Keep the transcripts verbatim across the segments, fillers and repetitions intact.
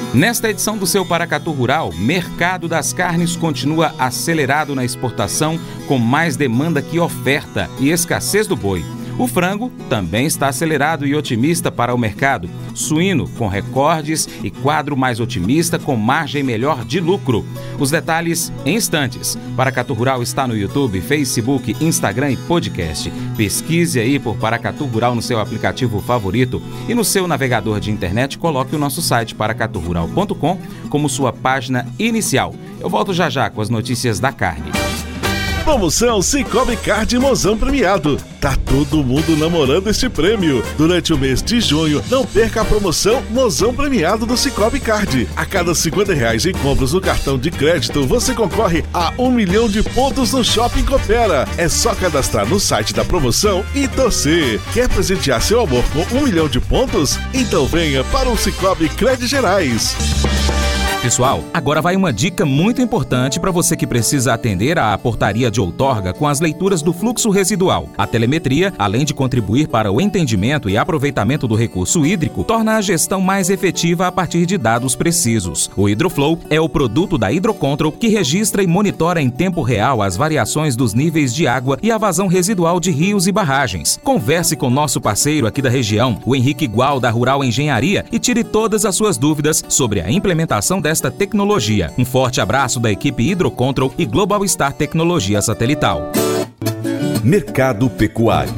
Nesta edição do seu Paracatu Rural, mercado das carnes continua acelerado na exportação, com mais demanda que oferta e escassez do boi. O frango também está acelerado e otimista para o mercado. Suíno com recordes e quadro mais otimista com margem melhor de lucro. Os detalhes em instantes. Paracatu Rural está no YouTube, Facebook, Instagram e podcast. Pesquise aí por Paracatu Rural no seu aplicativo favorito e no seu navegador de internet coloque o nosso site paracatu rural ponto com como sua página inicial. Eu volto já já com as notícias da carne. Promoção Cicobi Card Mozão Premiado. Tá todo mundo namorando este prêmio. Durante o mês de junho, não perca a promoção Mozão Premiado do Cicobi Card. A cada cinquenta reais em compras no cartão de crédito, você concorre a um milhão de pontos no Shopping Coopera. É só cadastrar no site da promoção e torcer. Quer presentear seu amor com um milhão de pontos? Então venha para o Cicobi Cred Gerais. Pessoal, agora vai uma dica muito importante para você que precisa atender à portaria de outorga com as leituras do fluxo residual. A telemetria, além de contribuir para o entendimento e aproveitamento do recurso hídrico, torna a gestão mais efetiva a partir de dados precisos. O Hidroflow é o produto da Hidrocontrol que registra e monitora em tempo real as variações dos níveis de água e a vazão residual de rios e barragens. Converse com nosso parceiro aqui da região, o Henrique Gual, da Rural Engenharia, e tire todas as suas dúvidas sobre a implementação dessa desta tecnologia. Um forte abraço da equipe Hidrocontrol e Global Star Tecnologia Satelital. Mercado Pecuário.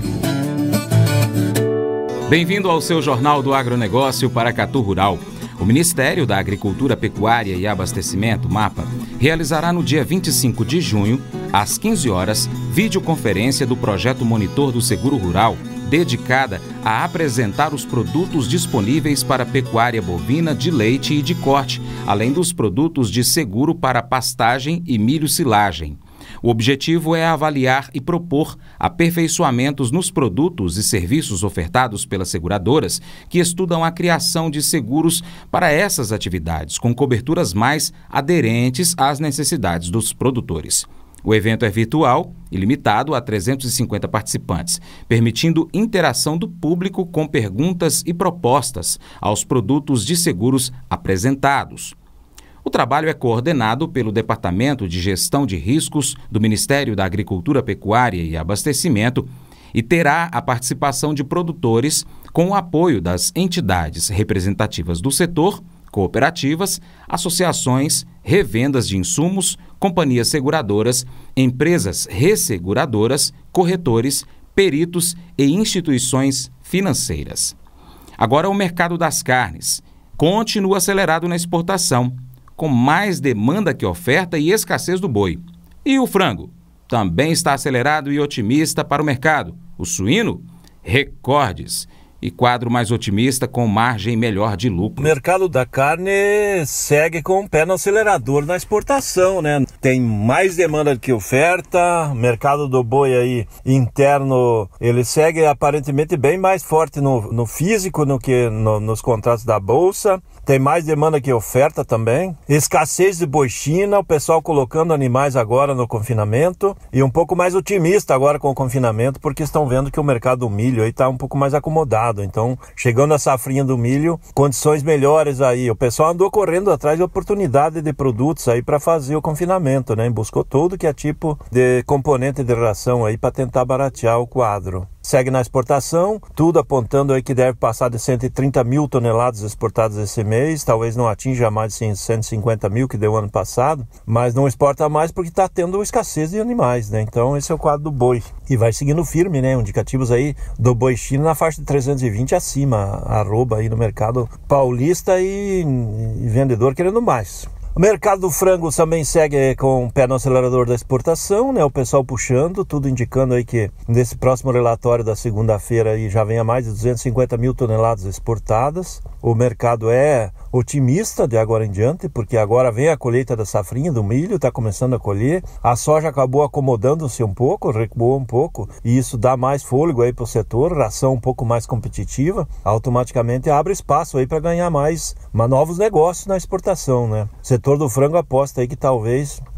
Bem-vindo ao seu Jornal do Agronegócio Paracatu Rural. O Ministério da Agricultura, Pecuária e Abastecimento, MAPA, realizará no dia vinte e cinco de junho, às quinze horas, videoconferência do Projeto Monitor do Seguro Rural, dedicada a apresentar os produtos disponíveis para pecuária bovina de leite e de corte, além dos produtos de seguro para pastagem e milho-silagem. O objetivo é avaliar e propor aperfeiçoamentos nos produtos e serviços ofertados pelas seguradoras que estudam a criação de seguros para essas atividades, com coberturas mais aderentes às necessidades dos produtores. O evento é virtual e limitado a trezentos e cinquenta participantes, permitindo interação do público com perguntas e propostas aos produtos de seguros apresentados. O trabalho é coordenado pelo Departamento de Gestão de Riscos do Ministério da Agricultura, Pecuária e Abastecimento e terá a participação de produtores com o apoio das entidades representativas do setor, cooperativas, associações, revendas de insumos, companhias seguradoras, empresas resseguradoras, corretores, peritos e instituições financeiras. Agora o mercado das carnes continua acelerado na exportação, com mais demanda que oferta e escassez do boi. E o frango? Também está acelerado e otimista para o mercado. O suíno? Recordes. E quadro mais otimista com margem melhor de lucro. O mercado da carne segue com o pé no acelerador na exportação, né? Tem mais demanda do que oferta, o mercado do boi aí interno, ele segue aparentemente bem mais forte no, no físico do que no, nos contratos da bolsa. Tem mais demanda que oferta também. Escassez de boi China, o pessoal colocando animais agora no confinamento e um pouco mais otimista agora com o confinamento porque estão vendo que o mercado do milho aí está um pouco mais acomodado. Então, chegando a safrinha do milho, condições melhores aí. O pessoal andou correndo atrás de oportunidade de produtos aí para fazer o confinamento, né? Buscou tudo que é tipo de componente de ração aí para tentar baratear o quadro. Segue na exportação, tudo apontando aí que deve passar de cento e trinta mil toneladas exportadas esse mês, talvez não atinja mais de cento e cinquenta mil que deu ano passado, mas não exporta mais porque está tendo escassez de animais, né? Então esse é o quadro do boi. E vai seguindo firme, né? Indicativos aí do boi China na faixa de trezentos e vinte acima, arroba aí no mercado paulista e, e vendedor querendo mais. O mercado do frango também segue com o pé no acelerador da exportação, né? O pessoal puxando, tudo indicando aí que nesse próximo relatório da segunda-feira aí já vem a mais de duzentos e cinquenta mil toneladas exportadas. O mercado é otimista de agora em diante, porque agora vem a colheita da safrinha do milho, está começando a colher. A soja acabou acomodando-se um pouco, recuou um pouco, e isso dá mais fôlego aí para o setor, ração um pouco mais competitiva, automaticamente abre espaço aí para ganhar mais, mais novos negócios na exportação, né? O setor do frango aposta aí que talvez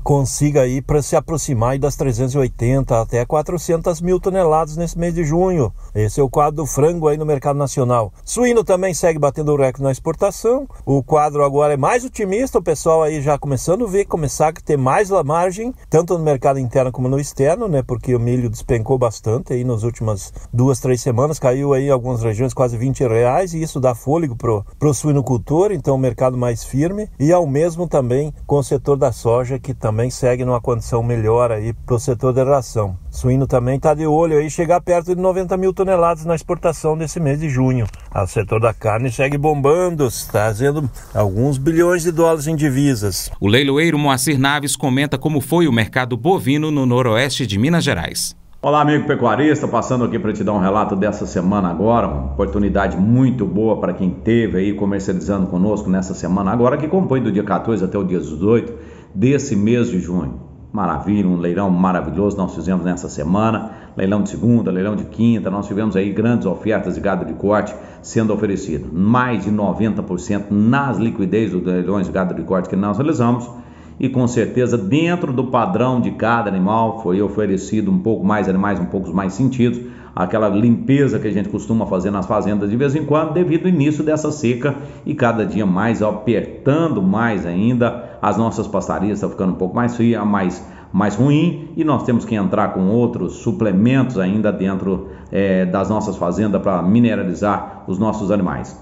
consiga aí para se aproximar aí das trezentas e oitenta até quatrocentas mil toneladas nesse mês de junho. Esse é o quadro do frango aí no mercado nacional. Suíno também segue batendo o recorde na exportação. O quadro agora é mais otimista, o pessoal aí já começando a ver, começar a ter mais margem, tanto no mercado interno como no externo, né? Porque o milho despencou bastante aí nas últimas duas, três semanas, caiu aí em algumas regiões quase vinte reais, e isso dá fôlego pro, pro suinocultor, então o mercado mais firme, e ao mesmo também com o setor da soja, que também segue numa condição melhor aí pro setor da ração. Suíno também está de olho aí, chegar perto de noventa mil toneladas na exportação desse mês de junho. O setor da carne segue bombando, trazendo alguns bilhões de dólares em divisas. O leiloeiro Moacir Naves comenta como foi o mercado bovino no noroeste de Minas Gerais. Olá, amigo pecuarista, passando aqui para te dar um relato dessa semana agora, uma oportunidade muito boa para quem esteve aí comercializando conosco nessa semana agora, que compõe do dia quatorze até o dia dezoito desse mês de junho. Maravilha, um leilão maravilhoso nós fizemos nessa semana, leilão de segunda, leilão de quinta, nós tivemos aí grandes ofertas de gado de corte sendo oferecido, mais de noventa por cento nas liquidez dos leilões de gado de corte que nós realizamos, e com certeza dentro do padrão de cada animal foi oferecido um pouco mais animais, um pouco mais sentidos, aquela limpeza que a gente costuma fazer nas fazendas de vez em quando, devido ao início dessa seca e cada dia mais apertando mais ainda, as nossas pastarias estão ficando um pouco mais fria, mais, mais ruim, e nós temos que entrar com outros suplementos ainda dentro é, das nossas fazendas para mineralizar os nossos animais.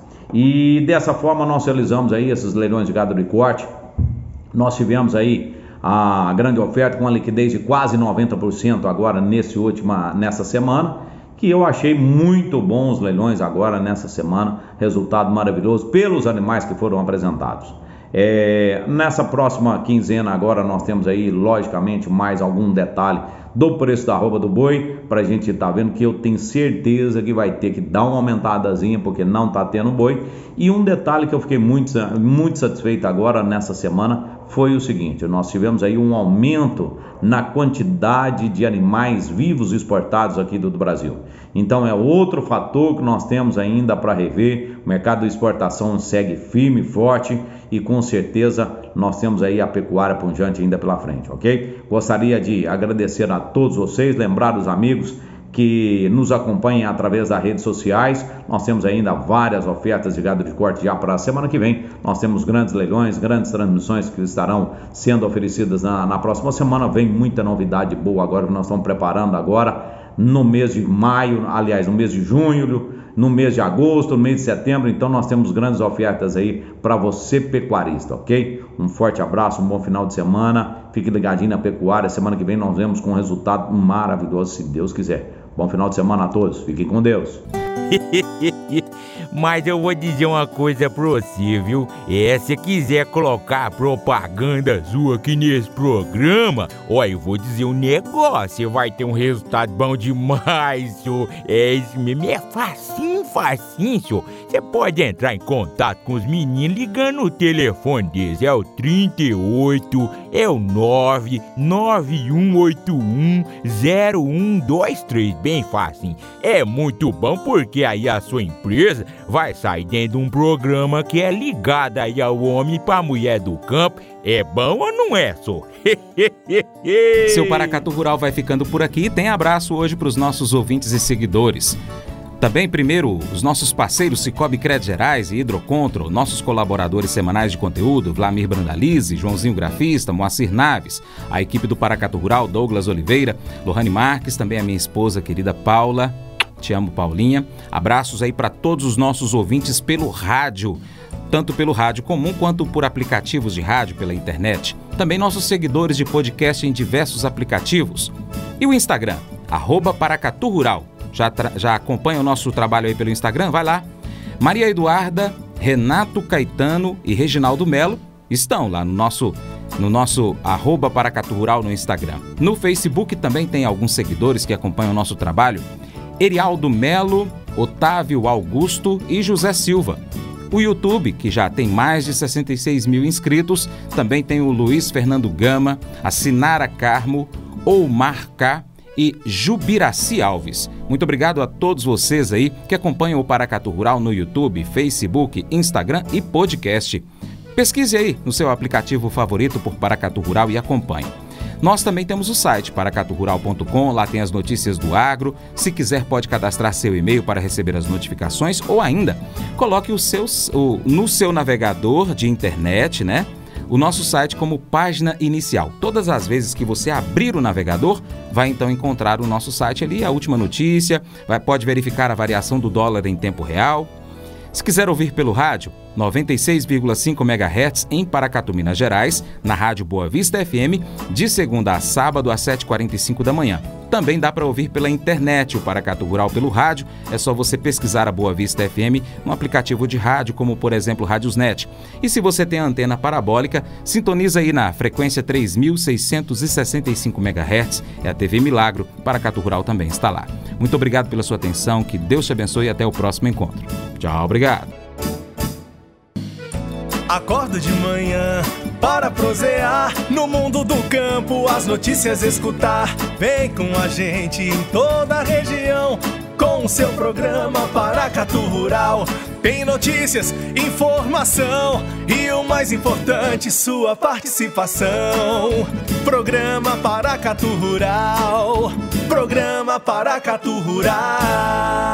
E dessa forma nós realizamos aí esses leilões de gado de corte. Nós tivemos aí a grande oferta com a liquidez de quase noventa por cento agora nesse última, nessa semana, que eu achei muito bons leilões agora nessa semana, resultado maravilhoso pelos animais que foram apresentados. É, nessa próxima quinzena agora nós temos aí logicamente mais algum detalhe do preço da arroba do boi, para a gente estar tá vendo, que eu tenho certeza que vai ter que dar uma aumentadazinha porque não está tendo boi. E um detalhe que eu fiquei muito, muito satisfeito agora nessa semana foi o seguinte: nós tivemos aí um aumento na quantidade de animais vivos exportados aqui do, do Brasil. Então é outro fator que nós temos ainda para rever. O mercado de exportação segue firme e forte, e com certeza nós temos aí a pecuária pujante ainda pela frente, ok? Gostaria de agradecer a todos vocês, lembrar os amigos que nos acompanhem através das redes sociais. Nós temos ainda várias ofertas de gado de corte já para a semana que vem. Nós temos grandes leilões, grandes transmissões que estarão sendo oferecidas na, na próxima semana. Vem muita novidade boa agora que nós estamos preparando agora no mês de maio, aliás, no mês de junho, no mês de agosto, no mês de setembro. Então nós temos grandes ofertas aí para você pecuarista, ok? Um forte abraço, um bom final de semana. Fique ligadinho na pecuária. Semana que vem nós vemos com um resultado maravilhoso, se Deus quiser. Bom final de semana a todos. Fiquem com Deus. Mas eu vou dizer uma coisa pra você, viu? É, se quiser colocar propaganda sua aqui nesse programa, ó, eu vou dizer um negócio, você vai ter um resultado bom demais, senhor. É isso mesmo, é facinho, facinho, senhor. Você pode entrar em contato com os meninos ligando o telefone deles, é o trinta e oito, é o nove nove um oito um zero um dois três, bem facinho. É muito bom porque aí a sua empresa vai sair dentro de um programa que é ligado aí ao homem pra mulher do campo. É bom ou não é, só? Seu Paracatu Rural vai ficando por aqui. Tem abraço hoje para os nossos ouvintes e seguidores. Também, primeiro, os nossos parceiros Cicobi Crédito Gerais e Hidrocontrol, nossos colaboradores semanais de conteúdo, Vlamir Brandalize, Joãozinho Grafista, Moacir Naves, a equipe do Paracatu Rural, Douglas Oliveira, Lohane Marques, também a minha esposa querida Paula. Te amo, Paulinha. Abraços aí para todos os nossos ouvintes pelo rádio, tanto pelo rádio comum quanto por aplicativos de rádio pela internet. Também nossos seguidores de podcast em diversos aplicativos. E o Instagram, arroba Paracatu Rural. Já, tra- já acompanha o nosso trabalho aí pelo Instagram? Vai lá. Maria Eduarda, Renato Caetano e Reginaldo Melo estão lá no nosso, no nosso arroba Paracatu Rural no Instagram. No Facebook também tem alguns seguidores que acompanham o nosso trabalho. Erialdo Melo, Otávio Augusto e José Silva. O YouTube, que já tem mais de sessenta e seis mil inscritos, também tem o Luiz Fernando Gama, a Sinara Carmo, Oumar K e Jubiraci Alves. Muito obrigado a todos vocês aí que acompanham o Paracatu Rural no YouTube, Facebook, Instagram e podcast. Pesquise aí no seu aplicativo favorito por Paracatu Rural e acompanhe. Nós também temos o site paracatu rural ponto com, lá tem as notícias do agro. Se quiser, pode cadastrar seu e-mail para receber as notificações ou ainda coloque o seu, o, no seu navegador de internet, né? O nosso site como página inicial. Todas as vezes que você abrir o navegador, vai então encontrar o nosso site ali, a última notícia, vai, pode verificar a variação do dólar em tempo real. Se quiser ouvir pelo rádio, noventa e seis vírgula cinco megahertz em Paracatu, Minas Gerais, na Rádio Boa Vista F M, de segunda a sábado às sete e quarenta e cinco da manhã. Também dá para ouvir pela internet o Paracatu Rural pelo rádio, é só você pesquisar a Boa Vista F M no aplicativo de rádio, como por exemplo Rádiosnet. E se você tem a antena parabólica, sintoniza aí na frequência três mil seiscentos e sessenta e cinco megahertz, é a T V Milagro, Paracatu Rural também está lá. Muito obrigado pela sua atenção, que Deus te abençoe e até o próximo encontro. Tchau, obrigado. Acordo de manhã para prosear no mundo do campo, as notícias escutar. Vem com a gente em toda a região com o seu programa Paracatu Rural. Tem notícias, informação e o mais importante, sua participação. Programa Paracatu Rural, programa Paracatu Rural.